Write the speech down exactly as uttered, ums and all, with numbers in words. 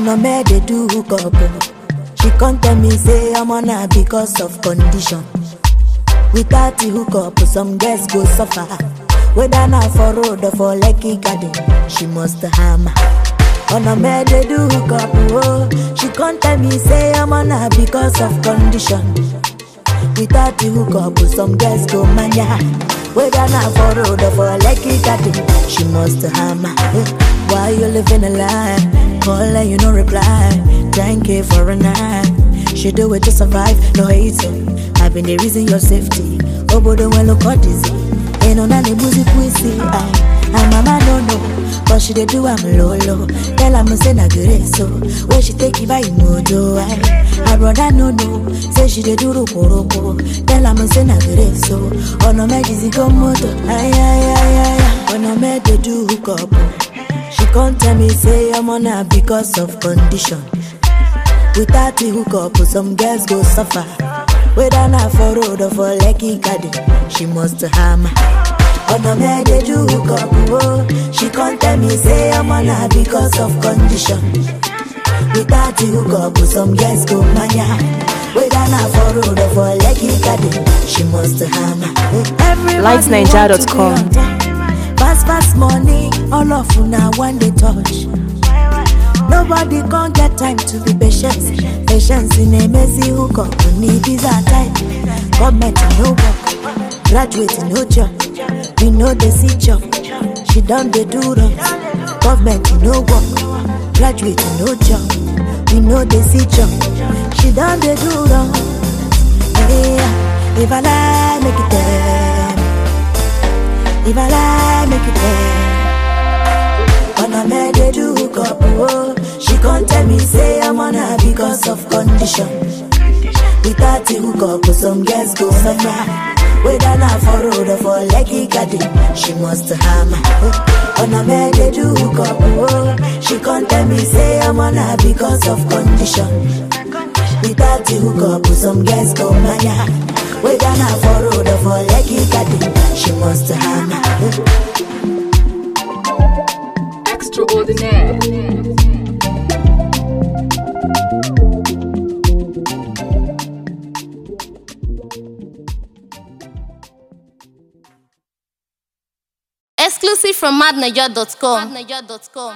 On a me they do hook up. She can't tell me say I'm on her because of condition. Without the hook up, some girls go suffer. Whether now for road or for Lekki Garden, she must hammer. On a me they do hook up. Oh, she can't tell me say I'm on her because of condition. Without the hook up, some girls go mania. Whether now for road or for Lekki Garden, she must hammer. Why you living a lie? Call her, you no reply. ten K for a night. She do it to survive, no hating. I've been the reason your safety. Oh, but don't look at dizzy. Ain't on any music we see. And mama don't know, but she dey do I'm low low. Tell her me say na good so. Where she take it by mojo. Her brother no no, say she dey do roko roko. Tell her me say na good so. Oh no me dizzy go moto. Ay ay ay ay. Oh no me dey do hook up. She can't tell me say I'm on her because of condition. Without the hook up, some girls go suffer. Whether not for road or for Lekki Garden, she must hammer. On the me they do hook up, oh. She can't tell me say I'm on her because of condition. Without the hook up, some girls go mania. Whether not for road or for Lekki Garden, she must hammer. light niger dot com. Fast fast money, all of you now when they touch. Nobody can't get time to be patient. Patience in a messy hookup. We need visa time. Government no work. Graduate no job. We know they see job. She done they do wrong. Government no work. Graduate no job. We know they see job. She done they do wrong. Hey, if I lie, make it there. If I lie, make it there. On a me they do hook up, oh. She can't tell me say I'm on her because of condition. Without the hook up, some girls go suffer. Whether not for road or for Lekki Garden, she must hammer. On a me they do hook up, oh. She can't tell me say I'm on her because of condition. Without the hook up, some girls go mania. Whether not for road or for Lekki Garden, she must hammer. Extraordinaire. Exclusive from mad niger dot com.